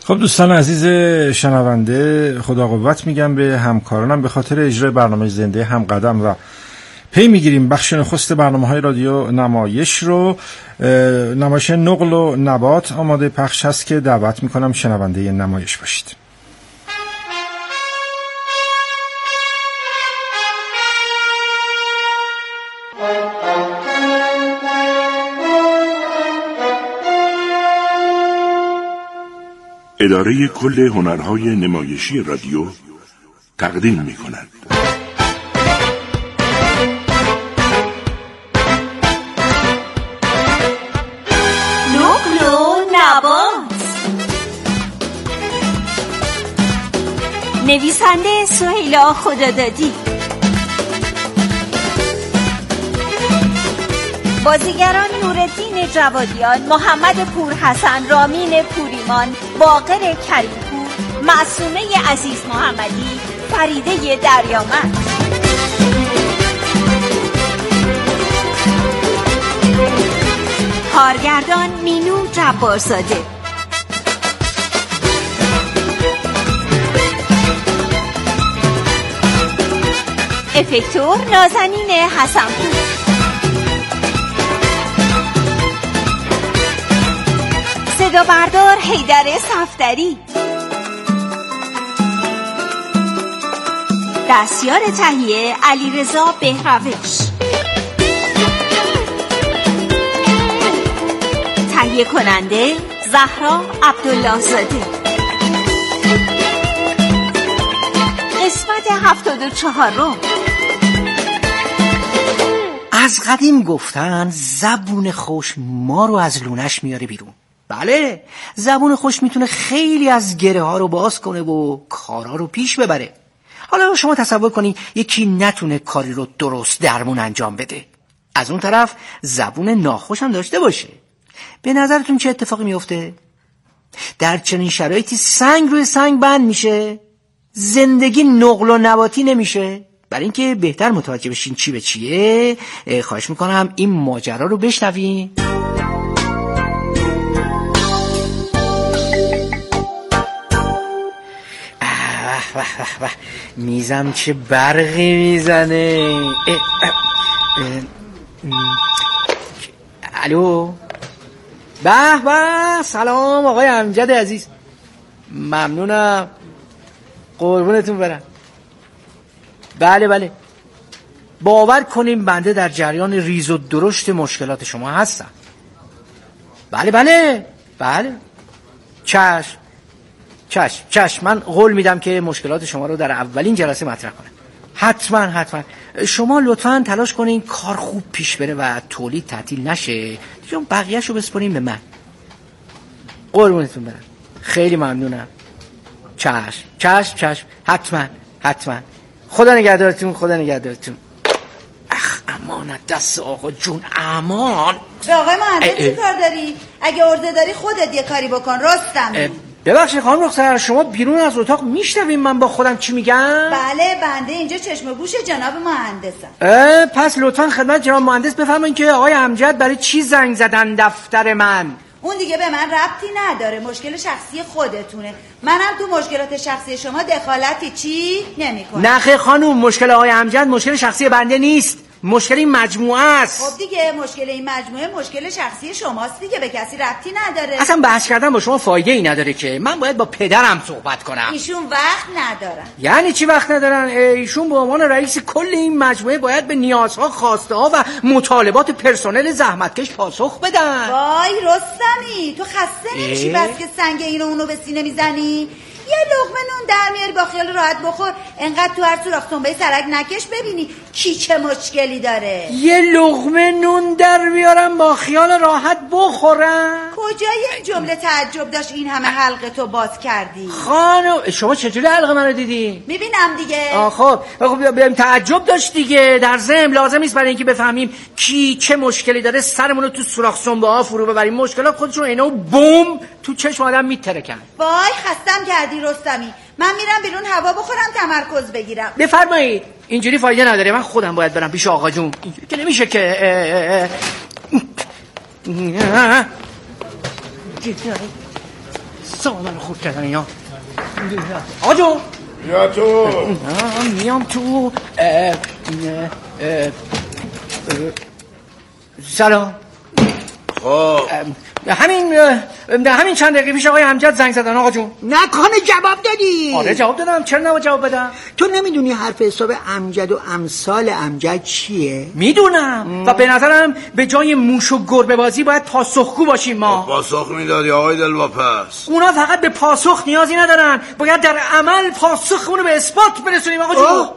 خب دوستان عزیز شنونده، خدا قوت میگم به همکارانم به خاطر اجرای برنامه زنده هم قدم و پی میگیریم بخش نخست برنامه‌های رادیو نمایش رو. نمایش نقل و نبات آماده پخش هست که دعوت میکنم شنونده نمایش باشید. اداره کل هنرهای نمایشی رادیو تقدیم می‌کند. نقل و نبات. نویسنده سهیلا خدادادی. بازیگران نورالدین جوادیان، محمد پورحسن، رامین پوریمان، باقر کریمپور، معصومه عزیز محمدی، فریده دریامند. کارگردان مینو جبارزاده. افکتور نازنین حسنپور. صدا بردار حیدر صفدری. دستیار تهیه علیرضا بهروش. تهیه کننده زهرا عبدالله زاده. قسمت 74. از قدیم گفتن زبون خوش ما رو از لونش میاره بیرون. بله، زبون خوش میتونه خیلی از گره ها رو باز کنه و کارا رو پیش ببره. حالا شما تصور کنی یکی نتونه کاری رو درست درمون انجام بده، از اون طرف زبون ناخوش هم داشته باشه. به نظرتون چه اتفاقی میفته؟ در چنین شرایطی سنگ روی سنگ بند میشه، زندگی نقل و نباتی نمیشه. برای اینکه بهتر متوجه بشین چی به چیه، خواهش میکنم این ماجرا رو بشنوین. میزم چه برقی میزنه. الو، به به، سلام آقای امجد عزیز. ممنونم، قربونتون برم. بله بله، باور کنیم بنده در جریان ریز و درشت مشکلات شما هستم. بله بله بله، چشم چشم چشم، من قول میدم که مشکلات شما رو در اولین جلسه مطرح کنم. حتما حتما. شما لطفاً تلاش کنین کار خوب پیش بره و تولید تعطیل نشه، دیگه بقیه‌شو بسپارین به من. قربونتون برم، خیلی ممنونم. چشم چشم چشم، حتما حتما. خدا نگهدارتون، خدا نگهدارتون. اخ امانت دست آقا جون، امان. به آقای مهندس چی کار داری؟ اگه عرضه داری خودت یه کاری بکن. رستم، ببخشید خانم رخسار، شما بیرون از اتاق میشنوین من با خودم چی میگم؟ بله، بنده اینجا چشم و گوش جناب مهندسم. پس لطفا خدمت جناب مهندس بفرمایید که آقای امجد برای چی زنگ زدن دفتر من؟ اون دیگه به من ربطی نداره، مشکل شخصی خودتونه. منم تو مشکلات شخصی شما دخالتی چی نمی‌کنم. نه خیر خانم، مشکل آقای امجد مشکل شخصی بنده نیست، مشکل این مجموعه است. خب دیگه مشکل این مجموعه مشکل شخصی شماست دیگه، به کسی ربطی نداره. اصلا بحث کردن با شما فایده ای نداره که من باید با پدرم صحبت کنم. ایشون وقت ندارن. یعنی چی وقت ندارن؟ ایشون به عنوان رئیس کل این مجموعه باید به نیازها، خواسته ها و مطالبات پرسنل زحمتکش پاسخ بدن. وای رستمی، تو خسته نمیشی بس که سنگ اینو اونو به سینه میزنی؟ یه لقمه نون در میاری با خیال راحت بخور، انقدر تو هر سوراخ تنبه سرک نکش ببینی کی چه مشکلی داره. یه لقمه نون در میارم با خیال راحت بخورم؟ کجای این جمله تعجب داشت این همه حلقه تو باز کردی؟ خانم شما چجوری حلقه منو دیدی؟ میبینم دیگه. خب تعجب داشت دیگه. در ضمن لازم نیست برای اینکه بفهمیم کی چه مشکلی داره سرمون رو تو سوراخ سنبه ها فرو ببریم. مشکلات خودشون اینا بوم تو چشم آدم میترکن. وای خستم کردی رستمی، من میرم بیرون هوا بخورم تمرکز بگیرم. بفرمایید. اینجوری فایده نداره، من خودم باید برم پیش آقا جون. اینجوری که نمیشه که. سامان خورد کردن اینا. آقا جون یا تو میام تو. سلام. همین چند دقیقه پیش آقای امجد زنگ زدن آقا جون. نکنه جواب دادی؟ آره جواب دادم. چرا نباید جواب بدم؟ تو نمیدونی حرف حساب امجد و امثال امجد چیه؟ میدونم و به نظرم به جای موش و گربه بازی باید پاسخگو باشیم ما. پاسخ میدادی آقای دلواپس. اونا فقط به پاسخ نیازی ندارن، باید در عمل پاسخمونو به اثبات برسونیم آقا جون.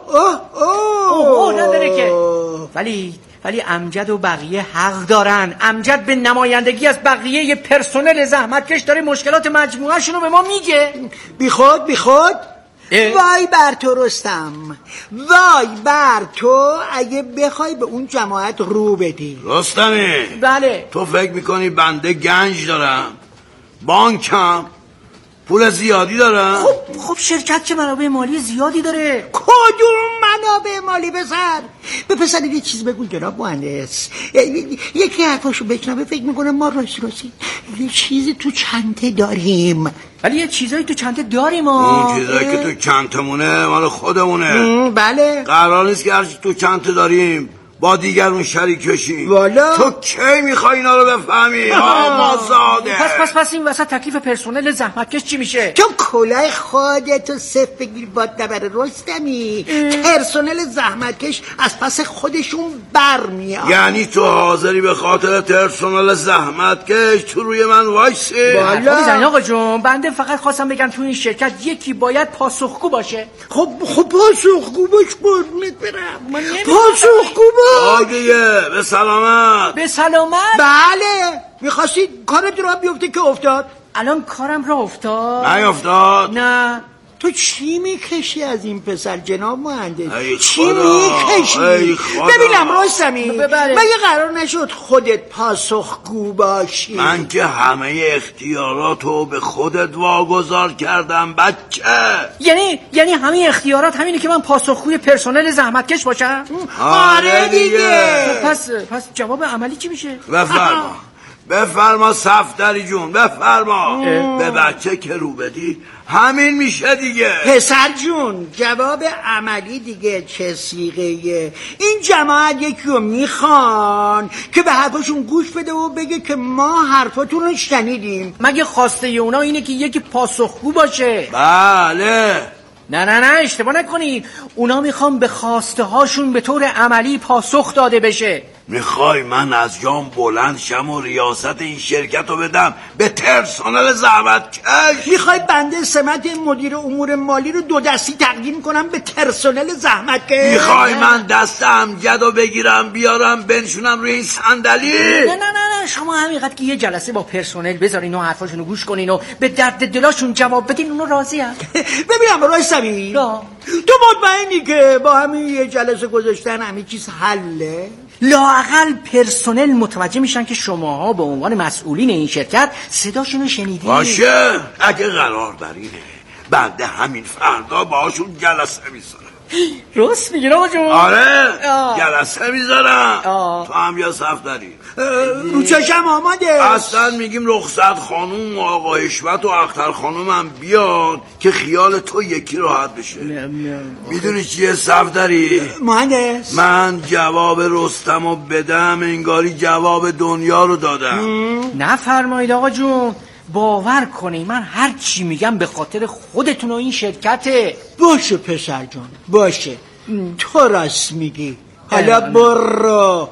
اوه نداره که. ولی امجد و بقیه حق دارن. امجد به نمایندگی از بقیه پرسنل زحمتکش داره مشکلات مجموعه‌شونو به ما میگه. بیخود وای بر تو رستم، وای بر تو اگه بخوای به اون جماعت رو بدی. رستمی بله. تو فکر میکنی بنده گنج دارم؟ بانکم پول زیادی دارم؟ خب شرکت که منابع مالی زیادی داره. کدوم منابع مالی پسر؟ به پسر یه چیز بگو جناب مهندس. یکی حرفاشو بشنوه فکر میکنه ما راستی یه چیزی تو چنته داریم. ولی یه چیزایی تو چنته داریم. اون چیزایی که تو چنتمونه مال خودمونه. بله. قرار نیست که هرچی تو چنته داریم با دیگرون شریک بشیم. والا تو کی میخوای اینا رو بفهمی؟ آمازاده. پس این وسط تکلیف پرسنل زحمتکش چی میشه؟ تو کلاه خودتو صف بگیر باد نبره رستمی. پرسنل زحمتکش از پس خودشون برمیاد. یعنی تو حاضری به خاطر پرسنل زحمتکش تو روی من وایسی؟ والا آقا جون بنده فقط خواستم بگم تو این شرکت یکی باید پاسخگو باشه. خب پاسخگو باش قربونت برم. پاسخگو باش. آگه به سلامت. به سلامت. بله. میخواستی کارت را بیفته که افتاد. الان کارم را افتاد. نیفتاد؟ نه. تو چی میکشی از این پسر جناب مهندس؟ چی میکشی؟ ببینم رستمی مگه قرار نشد خودت پاسخگو باشی؟ من که همه اختیاراتو به خودت واگذار کردم بچه. یعنی همه اختیارات همینه که من پاسخگوی پرسنل زحمتکش باشم؟ آره دیگه. پس جواب عملی چی میشه؟ بفرما صفدری جون بفرما. به بچه که رو بدی همین میشه دیگه. پسر جون جواب عملی دیگه چه صیغه‌ایه؟ این جماعت یکی رو میخوان که به حرفاشون گوش بده و بگه که ما حرفاتون رو شنیدیم. مگه خواسته اونا اینه که یکی پاسخگو باشه؟ بله. نه اشتباه نکنید. اونا میخوان به خواسته هاشون به طور عملی پاسخ داده بشه. میخوای من از جام بلند شم و ریاست این شرکت رو بدم به پرسنل زحمتکش؟ میخوای بنده سمت مدیر امور مالی رو دو دستی تقدیم کنم به پرسنل زحمتکش؟ میخوای من دست امجد رو بگیرم بیارم بنشونم روی این صندلی؟ نه شما همینقدر که یه جلسه با پرسنل بذارین و حرفاشون رو گوش کنین و به درد دلاشون جواب بدین اونو راضی هم. ببینم رایستمی تو مطمئنی که با همین یه جلسه گذاشتن همین چیز حله؟ لااقل پرسنل متوجه میشن که شماها به عنوان مسئولین این شرکت صداشونو شنیدین. باشه اگه قرار بر اینه بنده همین فردا باهاشون جلسه میذارم. راست میگی آقا جون؟ آره جلسه میذارم. تو هم یا صفدری رو چشم آماده. اصلا میگیم رخصت خانوم و آقا حشمت و اختر خانوم هم بیاد که خیال تو یکی راحت بشه. میدونی چیه صفدری؟ مهندس من جواب رستمو بدم انگاری جواب دنیا رو دادم. نفرمایید آقا جون. باور کنی من هر چی میگم به خاطر خودتون و این شرکته. باشه پسر جان باشه تو راست میگی. حالا برو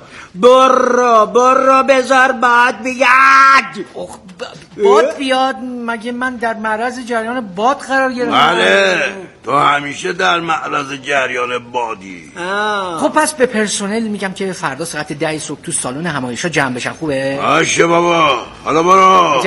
بذار باد بیاد. باد بیاد؟ مگه من در معرض جریان باد قرار گرفتم؟ بله تو همیشه در معرض جریان بادی. خب پس به پرسنل میگم که فردا ساعت 10 صبح تو سالن همایشا جمع بشن. خوبه؟ باشه بابا حالا برو.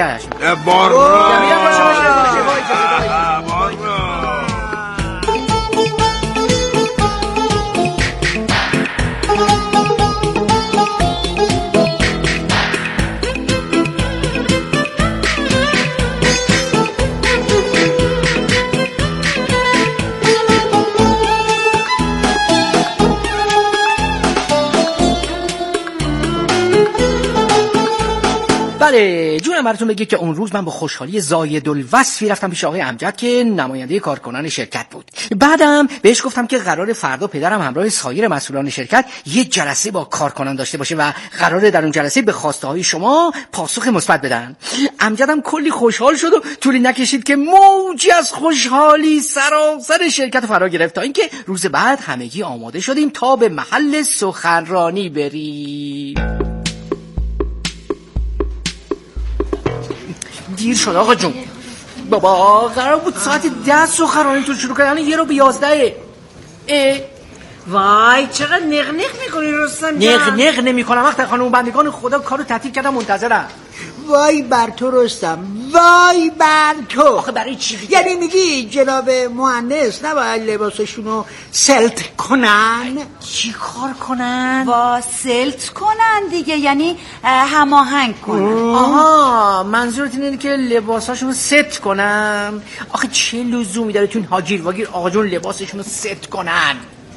بله جونم اینم براتون بگه که اون روز من با خوشحالی زاید الوصفی رفتم پیش آقای امجد که نماینده کارکنان شرکت بود. بعدم بهش گفتم که قرار فردا پدرم همراه سایر مسئولان شرکت یه جلسه با کارکنان داشته باشه و قراره در اون جلسه به خواسته های شما پاسخ مثبت بدن. امجدم کلی خوشحال شد و طولی نکشید که موجی از خوشحالی سراسر شرکت فرا گرفت تا اینکه روز بعد همگی آماده شدیم تا به محل سخنرانی بریم. دیر شد آقا جون. بابا قرار بود ساعت 10 سخنرانیتون شروع کنن، الان 1:11. وای چقدر نق میکنی رستم جان. نق نمیکنم وقت خانم بندگان خدا کارو تعطیل کردم منتظرم. وای بر تو رستم، وای بر تو. آخه برای چی دیگه؟ یعنی میگی جناب مهندس نباید لباسشونو سلت کنن؟ چی کار کنن؟ سلت کنن دیگه، یعنی هماهنگ کنن. آها منظورت اینه که لباساشونو ست کنن؟ آخه چه لزومی داره تو این هاگیر واگیر آقا جون لباسشونو ست کنن؟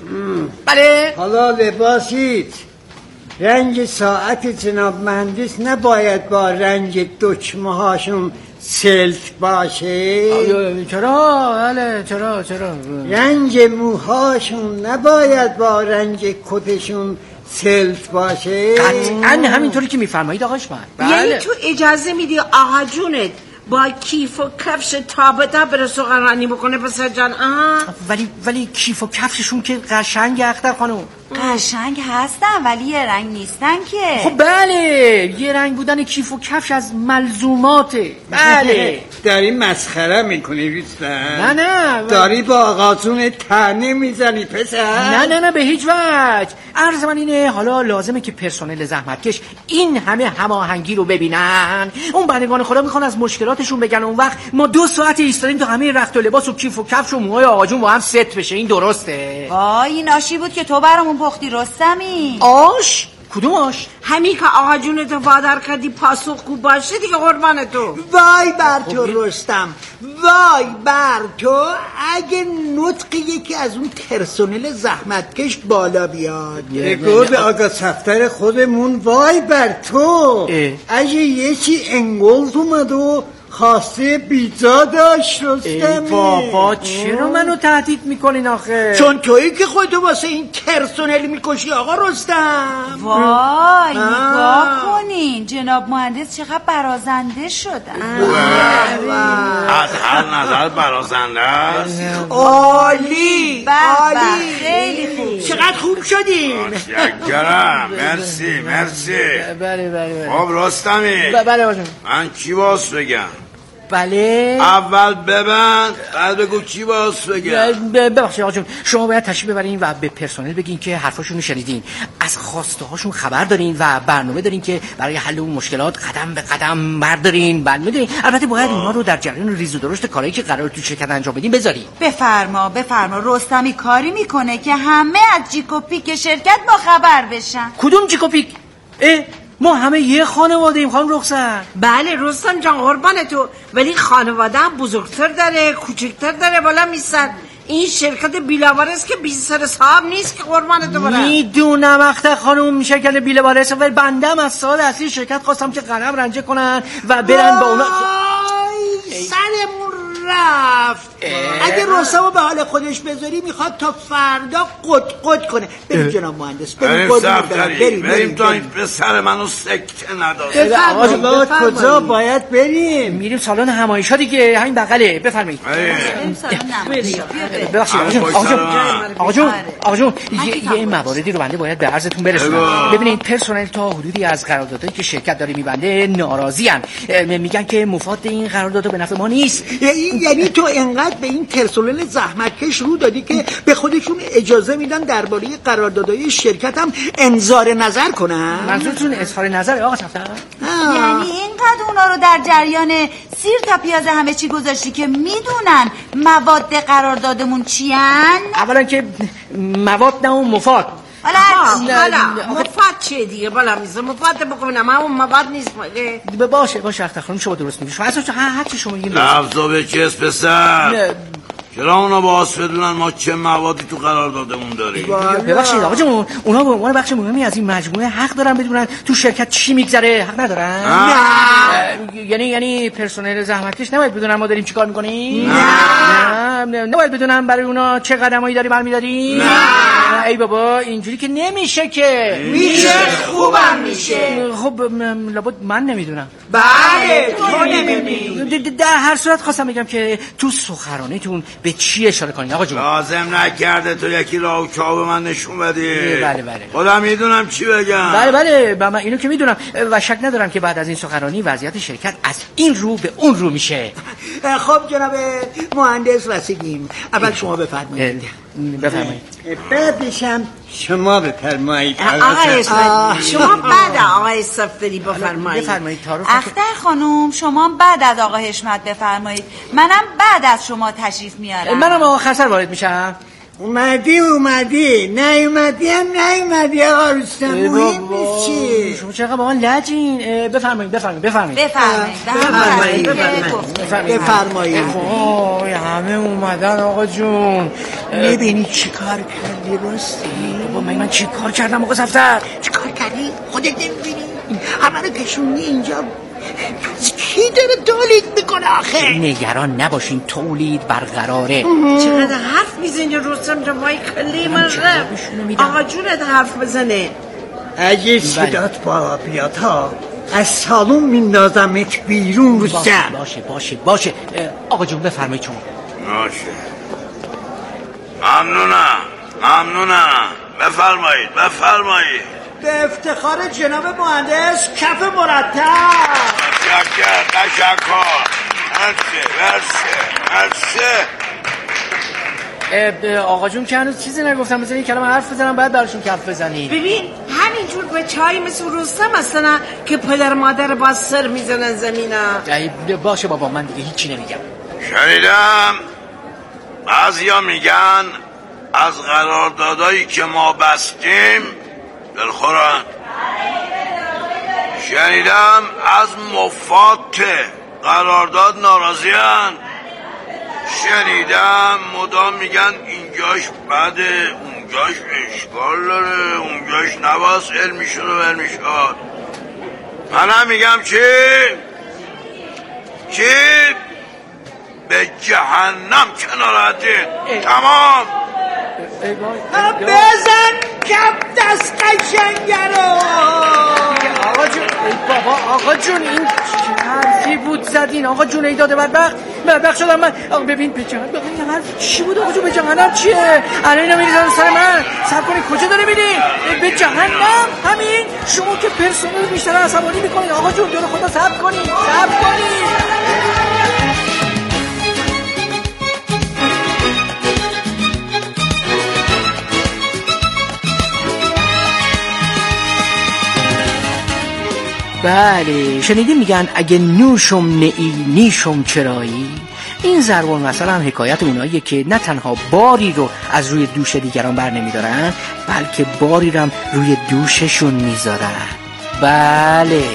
بله حالا لباسیت رنگ ساعت جناب مهندس نباید با رنگ دکمه هاشون سلت باشه؟ چرا؟ بله چرا؟ رنگ موهاشون نباید با رنگ کتشون سلت باشه؟ قطعا همینطوری که میفرمایید آقاش من. بله. یعنی تو اجازه میدی آقا جونت با کیف و کفش تابتا بره سخنرانی بکنه پسر جان؟ ولی کیف و کفششون که قشنگ اختر خانم. قشنگ هستن ولی یه رنگ نیستن که. خب بله یه رنگ بودن کیف و کفش از ملزوماته. بله داری مسخره میکنی رستم؟ نه داری با آقاتون طعنه میزنی پسر؟ نه به هیچ وجه. عرض من اینه حالا لازمه که پرسنل زحمتکش این همه هماهنگی رو ببینن. اون بندگان خدا میخوان از مشکلاتشون بگن، اون وقت ما 2 ساعت ایستادیم تا همه رخت و لباس و کیف و کفش و موهای آقا جون با هم ست بشه. این درسته؟ وای این آشی بود که تو برامون پختی رستمی. آش؟ کدوم آش؟ همین که آقا جونتو وادار کردی پاسخگو باشه دیگه قربان تو. وای بر تو رستم، وای بر تو اگه نطق یکی از اون پرسنل زحمتکش بالا بیاد. بگو به آقا صفتر خودمون وای بر تو. اگه یکی انگلت اومد و خواسته بیزا داشت رستمی. بابا چرا منو تهدید میکنین آخه؟ چون تویی که خودتو واسه این پرسنل میکشی آقا رستم. وای نگاه کنین جناب مهندس چقدر برازنده شدن. از هر نظر برازنده است. عالی خیلی خوب. چقدر خوب شدین. متشکرم. مرسی. بله خب رستمی بله من چی باز بگم؟ بله اول ببند بعد بگو چی باز بگم. ببخشید آقا جون شما باید تشریف ببرین و به پرسنل بگین که حرفاشونو شنیدین، از خواسته هاشون خبر دارین و برنامه دارین که برای حل اون مشکلات قدم به قدم بردارین. بله میدونین البته باید اونا رو در جریان ریز و درشت کارهایی که قرار تو شرکت انجام بدین بذارین. بفرما رستمی کاری میکنه که همه از جیک و پیک شرکت با خبر بشن. کدوم جیک و پیک؟ ما همه یه خانواده ایم خانم رخصت. بله رستم جان قربان تو، ولی خانواده هم بزرگتر داره کوچکتر داره بالا میسن. این شرکت بیلوارس که بی سر صاحب نیست که قربان تو برم. میدونم اختر خانم شرکت بیلوارس، ولی بندم از صاحب اصلی شرکت خواستم که قلم رنجه کنن و برن با اونا. سرمون رفت. اگه رستمو به حال خودش بذاری میخواد تا فردا قد کنه. بریم جناب مهندس بریم تا این پسر منو سکته نداره. آقا کجا باید بریم؟ میریم سالن همایشا دیگه، همین بغله. بفرمایید. ببخشید آقا جون یه مواردی رو بنده باید به عرضتون برسونم. ببینید پرسنل تا حدودی از قراردادایی که شرکت داره میبنده ناراضی ان. میگن که مفاد این قرارداد به نفع ما نیست. یعنی تو انقدر به این پرسنل زحمتکش رو دادی که به خودشون اجازه میدن درباره قراردادهای شرکت هم انظار نظر کنن؟ منظورتون اظهار نظر آقا صفتر؟ یعنی اینقدر اونا رو در جریان سیر تا پیاز همه چی گذاشتی که میدونن مواد قراردادمون چیان؟ اولا که مواد نه اون مفاد. حالا مفاد چیه دیگه؟ بالا میزه مفاد بکنم همون مواد نیست. باشه اختر خانم شما درست میگی. شما هر چی شما میگین لفظا به چیز پسر چرا اونا باز بدونن ما چه موادی تو قراردادمون داریم؟ ببخشید آقا جون، اونا به عنوان بخش مهمی از این مجموعه حق دارن بدونن تو شرکت چی میگذره؟ حق ندارن؟ نه. یعنی پرسنل زحمتکش نباید بدونن ما داریم چیکار میکنیم؟ نه. نباید بدونن برای اونا چه قدمایی داریم برمی‌داریم؟ نه. ای بابا اینجوری که نمیشه که. میشه، خوبم میشه. خب لابد من نمیدونم. بله تو نمیدونی. در هر صورت خواستم بگم که تو سخنرانیتون به چی اشاره کنین آقا جون؟ لازم نکرده تو یکی راه چاو به من نشون بدی. بله. خودم میدونم چی بگم. بله من اینو که میدونم و شک ندارم که بعد از این سخنرانی وضعیت شرکت از این رو به اون رو میشه. خب جناب مهندس وسیقیم، اول شما بفرمایید. بعدشم شما بفرمایید. آقای اسماعیلی شما بعد آقای صفدری بفرمایید. اختر خانوم شما بعد از آقای حشمت بفرمایید. منم بعد از شما تشریف میارم. منم آخر وارد میشم. اومدی نیومدی هم نیومدی آقا رستم. مهم نیست چی. شما چقدر با من لجین. بفرمایید. همه اومدن آقا جون. میبینی چی کار کردی رستی؟ بابا من چی کار کردم آقا صفدر؟ چی کار کردی؟ خودت نمیبینی؟ همه رو کشونی اینجا. کی داره تولید میکنه آخه؟ نگران نباشین تولید برقراره. چقدر حرف میزنی رستم جان؟ وای کلی من رفت. آقا جونت حرف بزنه. اگه صدات بالا بیاد ها از سالون میندازمت بیرون رستم. باشه آقا جون بفرمایید شما. باشه ممنونم بفرمایید. به افتخار جناب مهندس کف مرتب. تشکر. مرسی. آقا جون که هنوز چیزی نگفتم، مثلا این کلمه حرف بزنم بعد براشون کف بزنید. ببین همینجور به چای مثل رستم مثلا که پدر مادر باز سر میزنن زمینا. باشه بابا من دیگه هیچی نمیگم. شنیدم بعضیا میگن از قراردادایی که ما بستیم دلخورن. شنیدم از مفاد قرارداد ناراضیان. شنیدم مدام میگن اینجاش بده، اونجاش اشکال داره، اونجاش نواس علمیشون و علمیشاد. منم میگم چی؟ به جهنم کنارتین. تمام. بزن کف دست قشنگه رو. آقا جون این چه حرفی بود زدین آقا جون؟ ای داده بدبخت شدم من. آقا ببین به جهنم چی بود آقا جون؟ به جهنم چیه؟ الان اینو میریزن سر من. صبر کنید کجا داره میرین؟ به جهنم؟ همین شما که پرسنل بیشتر عصبانی میکنین آقا جون. جلو خدا صبر کنید. بله شنیدی میگن اگه نوشم نئی نیشم چرایی. این ضرب المثل هم حکایت اوناییه که نه تنها باری رو از روی دوش دیگران بر نمیدارن بلکه باری رو هم روی دوششون میذارن. بله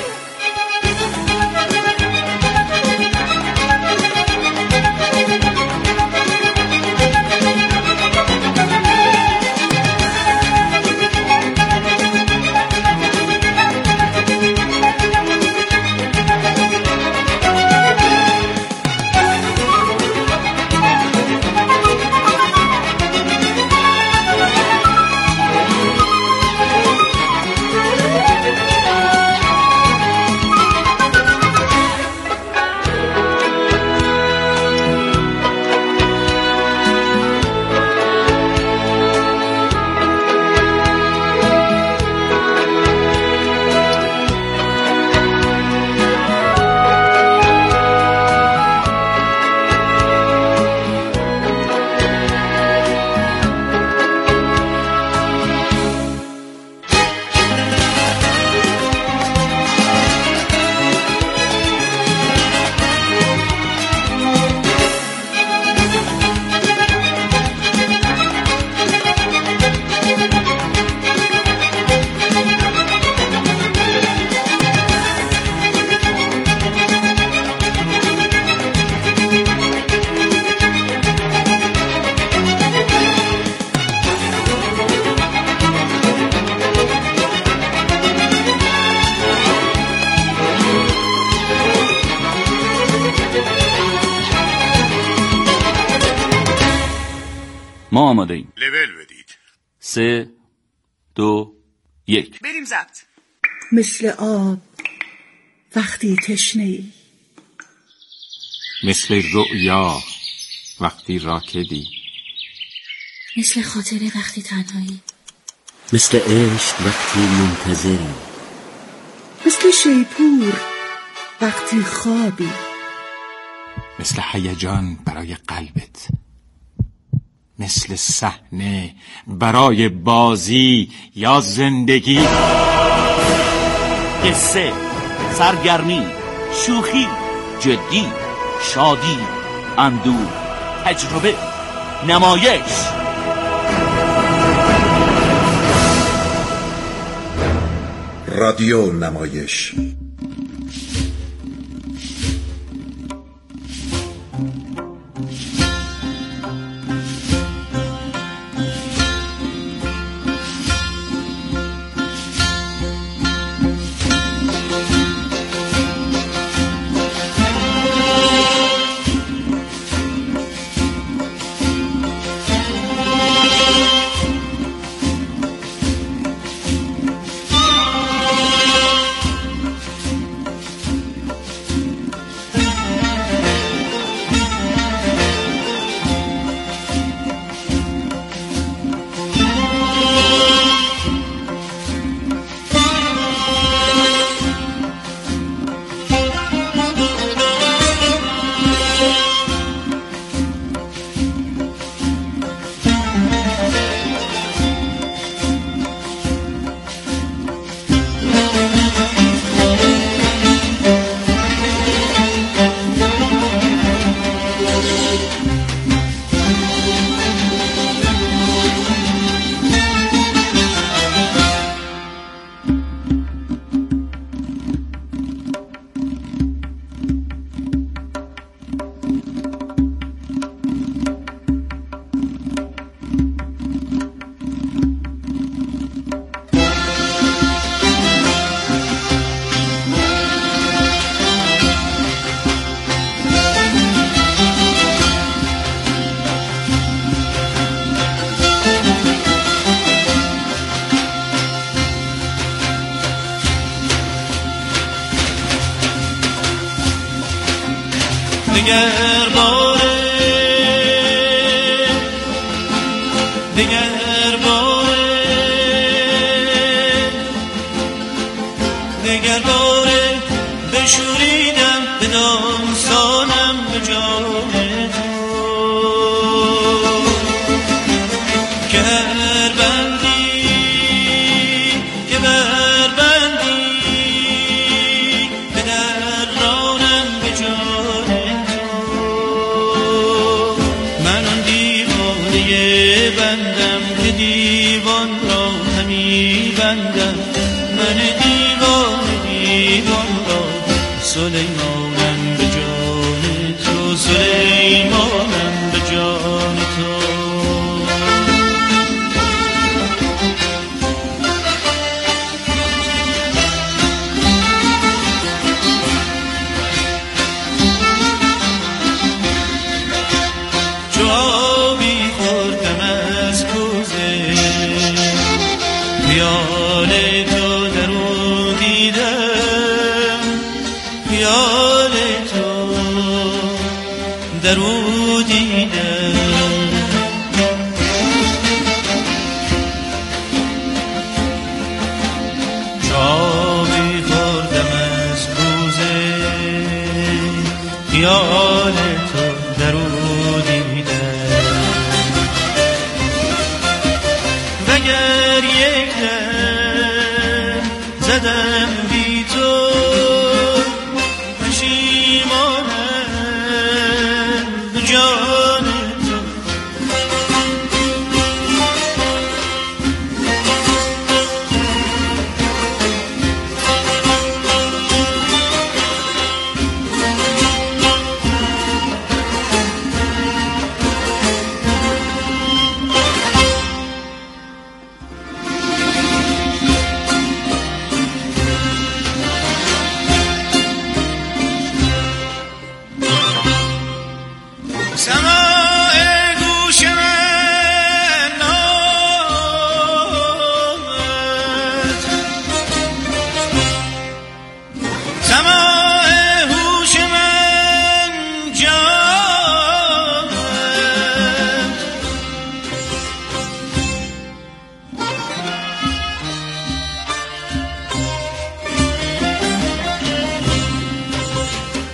ما آماده ایم. لول بدید. 3 2 1 بریم ضبط. مثل آب وقتی تشنه‌ای، مثل رؤیا وقتی راکدی، مثل خاطره وقتی تنهایی، مثل عشق وقتی منتظری، مثل شیپور وقتی خوابی، مثل هیجان برای قلبت، مثل صحنه برای بازی یا زندگی. قصه، سرگرمی، شوخی، جدی، شادی، اندوه، تجربه، نمایش. رادیو نمایش. دیگر باره بشوریدم به داستانم به جان تو که هر بندی به درانم به جان تو. من آن دیوانه بندم که دیوان را همی بندم، من دیوان را سلیمانم به جان تو، سلیمانم به جان تو. جوابی خوردم از کوزه، خیال تو در او دیدم، خیال تو در او دیدم. جوابی خوردم از کوزه، خیال تو در او دیدم. وگر یک دم زدم بی تو، پشیمانم به جان تو. سماع گوش من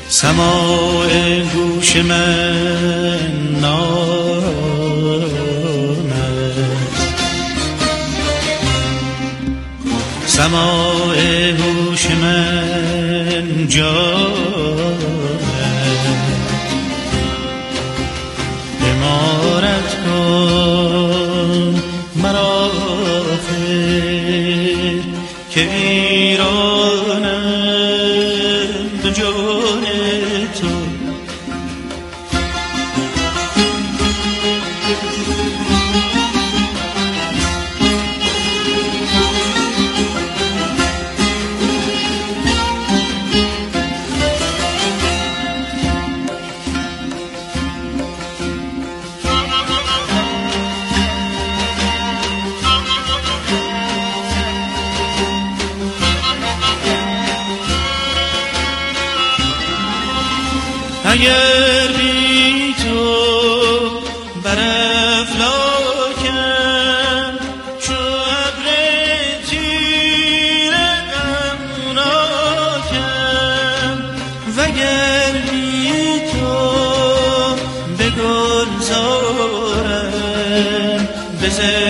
سماع گوش من نام است، سماع گوش من جان است. امارت کن مرا خیر که ویرانم به جان تو. اگر بی تو بر افلاکم چو ابر تیره غمناکم، وگر بی تو به گلزارم به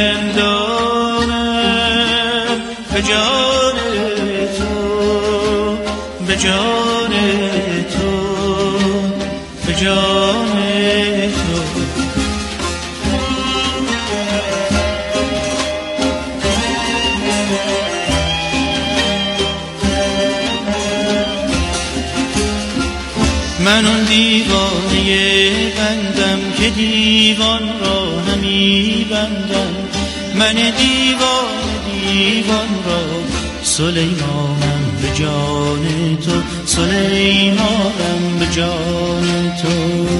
زندانم به جان تو، به جان تو، به جان تو. من اون دیوانه بندم که دیوان را همی بندم، من دیوان را سلیمانم به جان تو، سلیمانم به جان تو.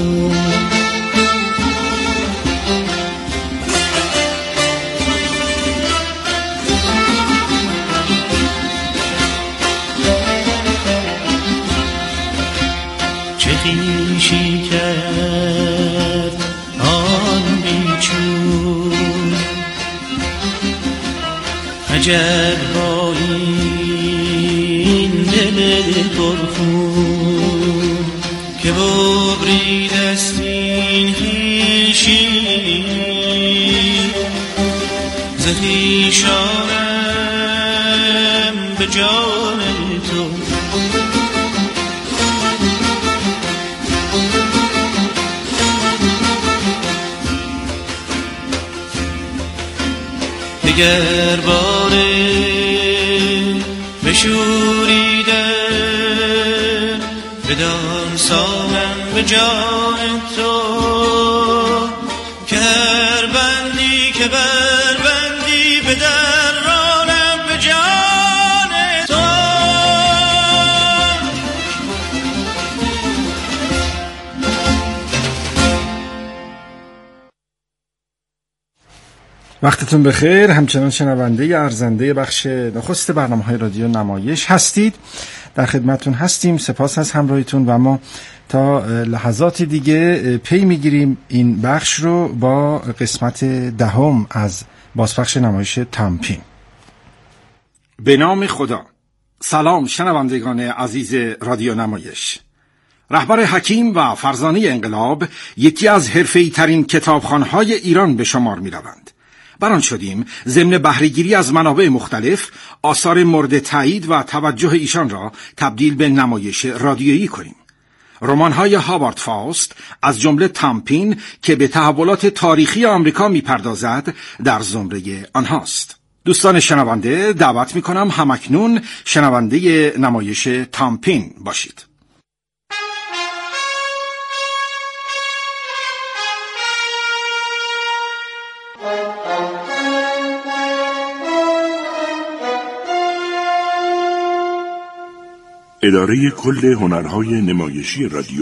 چه خویشی کرد آن بیچون، عجب با این دل پرخون که ببریدست این خویشی ز خویشانم به جان تو. دگر باره بشوریدن بدان سامم به جان تو، که هر بندی که بربندی به درانم به جان تو. وقتتون بخیر. همچنان شنونده ارزنده بخش نخست برنامه‌های رادیو نمایش هستید. در خدمتتون هستیم. سپاس از همراهیتون و ما تا لحظات دیگه پی میگیریم این بخش رو با قسمت دهم از بازپخش نمایش تامپین. به نام خدا. سلام شنوندگان عزیز رادیو نمایش. رهبر حکیم و فرزانه انقلاب یکی از حرفه‌ای ترین کتابخوان‌های ایران به شمار می‌روند. بران شدیم ضمن بهره‌گیری از منابع مختلف آثار مورد تایید و توجه ایشان را تبدیل به نمایش رادیویی کنیم. رمان‌های هاوارد فاست از جمله تامپین که به تحولات تاریخی آمریکا می‌پردازد در زمره آنهاست. دوستان شنونده دعوت می‌کنم همکنون شنونده نمایش تامپین باشید. اداره کل هنرهای نمایشی رادیو